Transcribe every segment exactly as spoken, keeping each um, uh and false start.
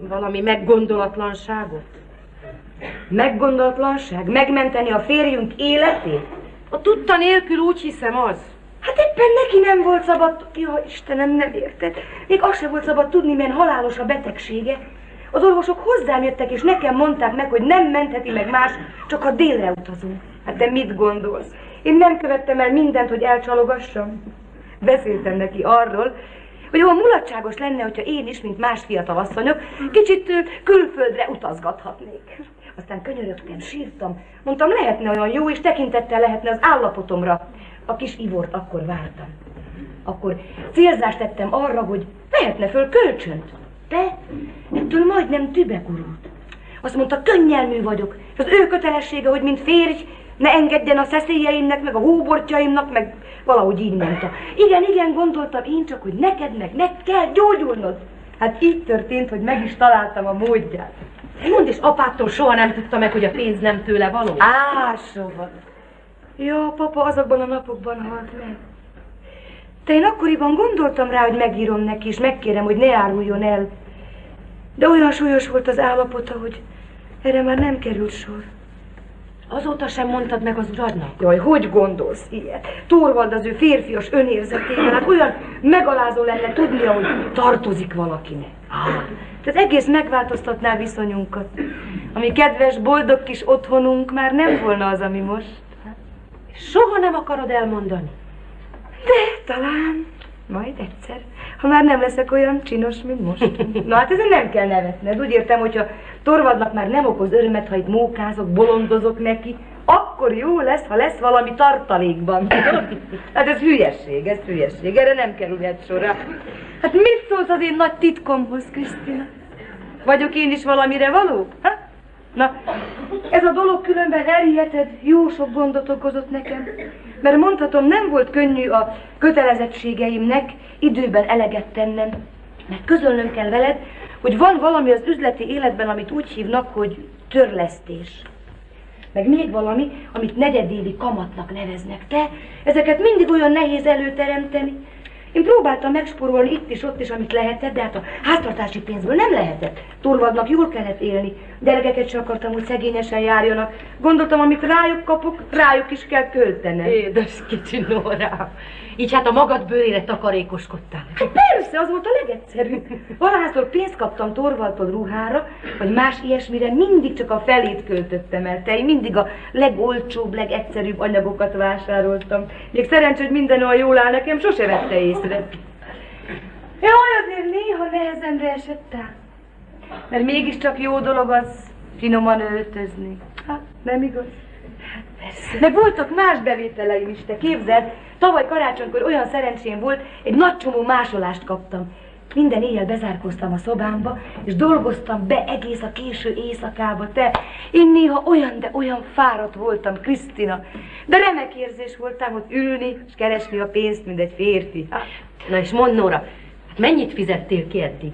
Valami meggondolatlanságot? Meggondolatlanság? Megmenteni a férjünk életét? A tudta nélkül úgy hiszem az. Hát éppen neki nem volt szabad... Ja, Istenem, nem érted. Még azt sem volt szabad tudni, milyen halálos a betegsége. Az orvosok hozzám jöttek, és nekem mondták meg, hogy nem mentheti meg más, csak ha délre utazunk. Hát te mit gondolsz? Én nem követtem el mindent, hogy elcsalogassam. Beszéltem neki arról, hogy olyan mulatságos lenne, hogyha én is, mint más fiatal asszonyok, kicsit külföldre utazgathatnék. Aztán könyörögtem, sírtam. Mondtam, lehetne olyan jó, és tekintettel lehetne az állapotomra. A kis Ivort akkor vártam. Akkor célzást tettem arra, hogy vehetne föl kölcsönt. De ettől majdnem tübe gurult. Azt mondta, könnyelmű vagyok, és az ő kötelessége, hogy mint férj, ne engedjen a szeszélyeimnek, meg a hóbortjaimnak, meg valahogy így mondta. Igen, igen, gondoltam én csak, hogy neked meg meg kell gyógyulnod. Hát így történt, hogy meg is találtam a módját. Mondd, és apától soha nem tudta meg, hogy a pénz nem tőle való? Á, soha. Ja, papa azokban a napokban halt meg. De én akkoriban gondoltam rá, hogy megírom neki, és megkérem, hogy ne áruljon el. De olyan súlyos volt az állapota, hogy erre már nem került sor. Azóta sem mondtad meg az uradnak? Jaj, hogy gondolsz ilyet? Torvald az ő férfias önérzetével, hát olyan megalázó lenne tudnia, hogy tartozik valakinek. Ah, tehát egész megváltoztatná viszonyunkat. Ami kedves, boldog kis otthonunk már nem volna az, ami most. Soha nem akarod elmondani? De talán majd egyszer, ha már nem leszek olyan csinos, mint most. Na hát ezen nem kell nevetned. Úgy értem, hogyha Torvaldnak már nem okoz örömet, ha itt mókázok, bolondozok neki, akkor jó lesz, ha lesz valami tartalékban. Hát ez hülyesség, ez hülyesség, erre nem kerülhet sorra. Hát mit szólsz az én nagy titkomhoz, Krisztina? Vagyok én is valamire való? Ha? Na, ez a dolog különben elhiheted, jó sok gondot okozott nekem. Mert mondhatom, nem volt könnyű a kötelezettségeimnek időben eleget tennem. Mert közölnöm kell veled, hogy van valami az üzleti életben, amit úgy hívnak, hogy törlesztés. Meg még valami, amit negyedévi kamatnak neveznek. Te ezeket mindig olyan nehéz előteremteni. Én próbáltam megspórolni itt is, ott is, amit lehetett, de hát a háztartási pénzből nem lehetett. Torvaldnak jól kellett élni. Gyerekeket sem akartam, hogy szegényesen járjanak. Gondoltam, amit rájuk kapok, rájuk is kell költenem. Édes kicsi Nórám. Így hát a magad bőrére takarékoskodtál. Hát persze, az volt a legegyszerűbb. Valahányszor pénzt kaptam Torvaldtól ruhára, vagy más ilyesmire, mindig csak a felét költöttem el. Te én mindig a legolcsóbb, legegyszerűbb anyagokat vásároltam. Még szerencsé, hogy minden olyan jól áll nekem, sose vette észre. Jaj, azért néha nehezemre esett át. Mert mégiscsak jó dolog az finoman öltözni. Hát, nem igaz? Hát persze. Meg voltak más bevételeim is, te képzeld. Tavaly karácsonykor olyan szerencsém volt, egy nagy csomó másolást kaptam. Minden éjjel bezárkóztam a szobámba, és dolgoztam be egész a késő éjszakába, te. Én néha olyan, de olyan fáradt voltam, Krisztina. De remek érzés voltam ott ülni, és keresni a pénzt, mint egy férfi. Ha? Na és mondd, Nóra, mennyit fizettél ki eddig?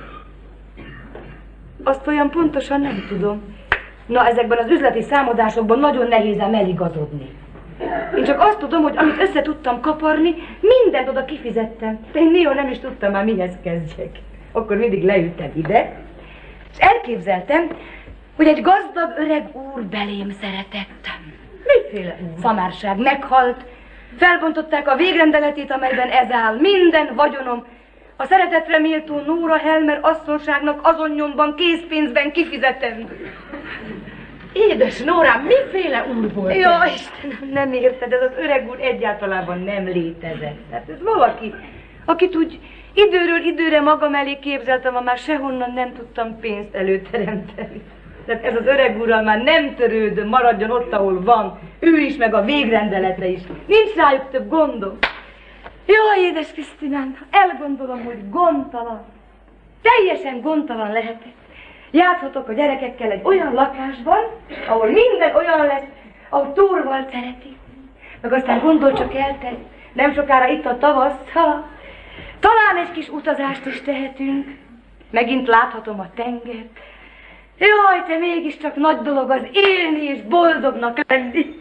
Azt olyan pontosan nem tudom. Na, ezekben az üzleti számadásokban nagyon nehéz ám eligazodni. Én csak azt tudom, hogy amit össze tudtam kaparni, mindent oda kifizettem. De én néha nem is tudtam már mihez kezdjek. Akkor mindig leültem ide, és elképzeltem, hogy egy gazdag öreg úr belém szeretett. Miféle úr? Szamárság, meghalt. Felbontották a végrendeletét, amelyben ez áll. Minden vagyonom a szeretetre méltó Nóra Helmer asszonyságnak azon nyomban készpénzben kifizetem. Édes Nórám, miféle úr volt? Jó, Istenem, nem érted, ez az öreg úr egyáltalában nem létezett. Hát ez valaki, akit úgy időről időre magam elé képzeltem, ha már sehonnan nem tudtam pénzt előteremteni. Tehát ez az öreg úrral már nem törődöm, maradjon ott, ahol van. Ő is, meg a végrendelete is. Nincs rájuk több gondom. Jó, édes Krisztinán, elgondolom, hogy gondtalan, teljesen gondtalan lehetek. Játszhatok a gyerekekkel egy olyan lakásban, ahol minden olyan lesz, ahol Torvald szereti. Meg aztán gondol csak el, te, nem sokára itt a tavasz, ha, talán egy kis utazást is tehetünk. Megint láthatom a tengert. Jaj, te mégiscsak nagy dolog az élni és boldognak lenni.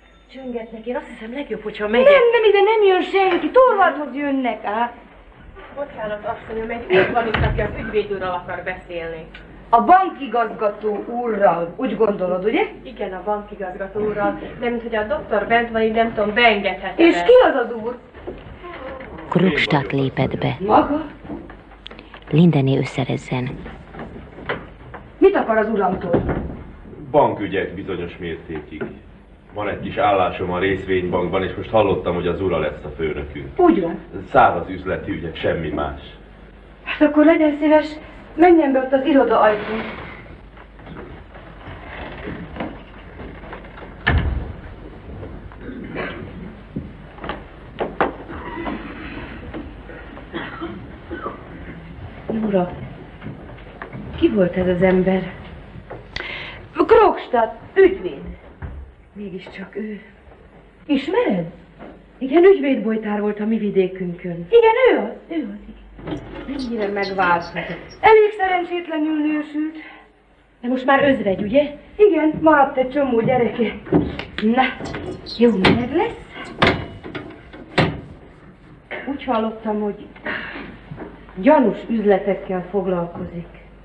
Csöngetnek, én azt hiszem legjobb, hogyha megyek. Nem, nem, ide nem jön senki, Torvaldhoz jönnek át. Bocsánat, asszonyom, egy úr van itt, aki az ügyvéd úrral akar beszélni. A bankigazgató úrral, úgy gondolod, ugye? Igen, a bankigazgató úrral, de mint hogy a doktor bent van, így nem tudom, beengedhetem. És ki az az úr? Krogstad lépett be. Maga? Lindené összerezzen. Mit akar az uramtól? Bankügyek bizonyos mértékig. Van egy kis állásom a részvénybankban, és most hallottam, hogy az ura lesz a főnökünk. Úgy van. Száraz üzleti ügyek, semmi más. Hát akkor legyen szíves, menjen be ott az iroda ajtón. Ura, ki volt ez az ember? Krogstad, ügyvéd. Mégiscsak ő. Ismered? Igen, ügyvédbolytár volt a mi vidékünkön. Igen, ő az, ő az. Mennyire megváltozott. Elég szerencsétlenül nősült. De most már özvegy, ugye? Igen, maradt egy csomó gyereke. Na, jó meleg lesz. Úgy hallottam, hogy gyanús üzletekkel foglalkozik.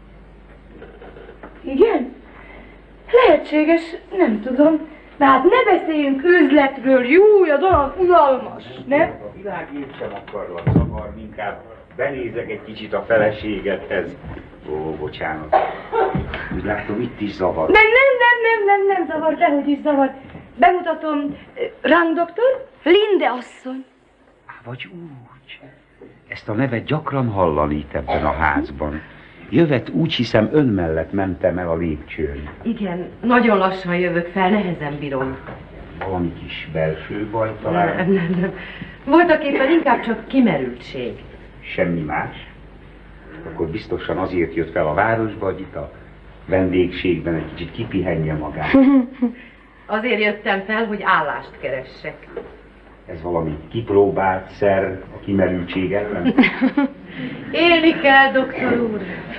Igen? Lehetséges, nem tudom. De hát ne beszéljünk üzletről, jó, az olyan unalmas, ne? A világ én sem akarlak zavarni, inkább benézek egy kicsit a feleségedhez. Ó, bocsánat. Úgy látom, itt is zavar. Nem, nem, nem, nem, nem, nem zavar, dehogy is zavar. Bemutatom, Rang doktor, Linde asszony. Á, vagy úgy. Ezt a nevet gyakran hallani itt ebben a házban. Jövet úgy hiszem ön mellett mentem el a lépcsőn. Igen, nagyon lassan jövök fel, nehezen bírom. Valami kis belső baj talán? Nem, nem, nem. Voltak éppen inkább csak kimerültség. Semmi más? Akkor biztosan azért jött fel a városba, hogy itt a vendégségben egy kicsit kipihenje magát. Azért jöttem fel, hogy állást keressek. Ez valami kipróbált szer a kimerültség ellen? Élni kell, doktor úr.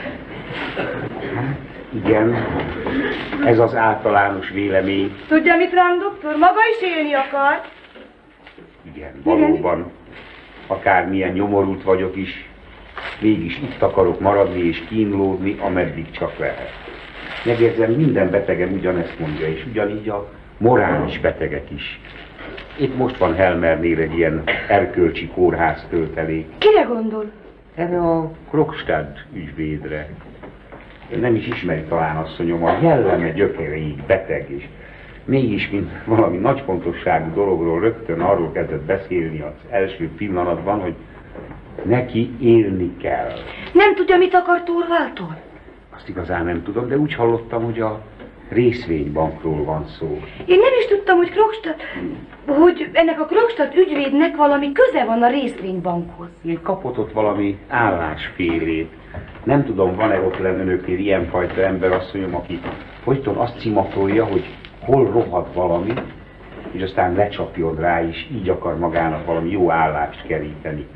Hát, igen, ez az általános vélemény. Tudja mit, Rang doktor? Maga is élni akar. Igen, valóban. Akármilyen nyomorult vagyok is, mégis itt akarok maradni és kínlódni, ameddig csak lehet. Megérzem, minden betegem ugyanezt mondja, és ugyanígy a morális betegek is. Itt most van Helmernél egy ilyen erkölcsi kórház töltelék. Kire gondol? Erre a Krogstad ügyvédre. Nem is ismeri talán asszonyom, a jelleme gyökereig beteg, és mégis, mint valami nagyfontosságú dologról rögtön arról kezdett beszélni az első pillanatban, hogy neki élni kell. Nem tudja, mit akar Torvaldtól? Azt igazán nem tudom, de úgy hallottam, hogy a részvénybankról van szó. Én nem is tudtam, hogy Krogstad, hogy ennek a Krogstad ügyvédnek valami köze van a részvénybankhoz. Én kapott ott valami állásfélét. Nem tudom, van-e ott lenn önöknél ilyenfajta ember, asszonyom, aki folyton azt cimatolja, hogy hol rohad valami, és aztán lecsapjon rá, és így akar magának valami jó állást keríteni.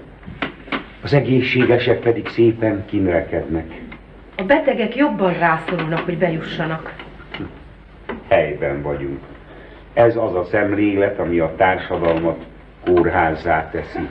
Az egészségesek pedig szépen kínrekednek. A betegek jobban rászorulnak, hogy bejussanak. Helyben vagyunk. Ez az a szemlélet, ami a társadalmat kórházzá teszi.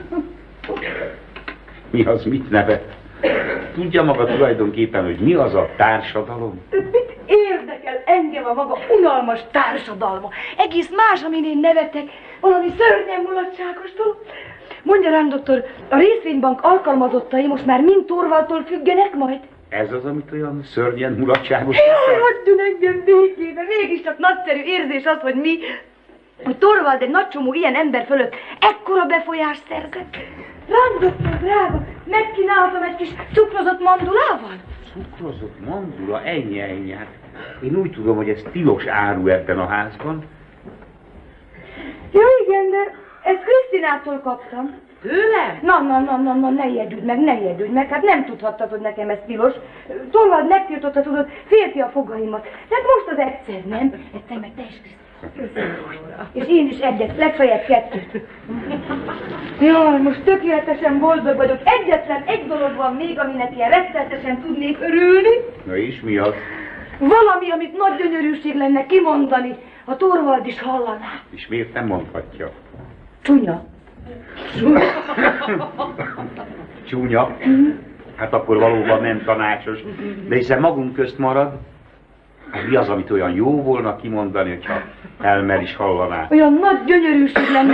Mi az, mit nevet? Tudja maga tulajdonképpen, hogy mi az a társadalom? Mit érdekel engem a maga unalmas társadalma? Egész más, amin én nevetek, valami szörnyen mulatságos dolog. Mondja rám, doktor, a részvénybank alkalmazottai most már mind Torvaldtól függenek majd? Ez az, amit olyan szörnyen mulatságos? Jaj, hagyjon engem békén, de mégiscsak nagyszerű érzés az, hogy mi, hogy Torvald egy nagy csomó ilyen ember fölött ekkora befolyást szerzett. Rám, doktor, drága, megkínálhatom egy kis cukrozott mandulával? Cukrozott mandula? Ennyi, ennyi. Hát én úgy tudom, hogy ez tilos áru ebben a házban. Ja, igen, de ezt Krisztinától kaptam. Tőlem? Na, na, na, na, na, ne ijedjük meg, ne ijedjük meg, hát nem tudhattad, hogy nekem ez tilos. Torvald megtiltotta, tudod, félti a fogaimat. Tehát most az egyszer, nem? Egyszer meg te is, Krisztina. És én is egyet, legfeljebb kettőt. Jaj, most tökéletesen boldog vagyok. Egyetlen egy dolog van még, aminek ilyen rettenetesen tudnék örülni. Na és mi az? Valami, amit nagy gyönyörűség lenne kimondani, a Torvald is hallaná. És miért nem mondhatja? Csúnya. Csúnya? Hát akkor valóban nem tanácsos. De hiszen magunk közt marad, hát mi az, amit olyan jó volna kimondani, hogyha Elmer is hallaná? Olyan nagy gyönyörűség lenne,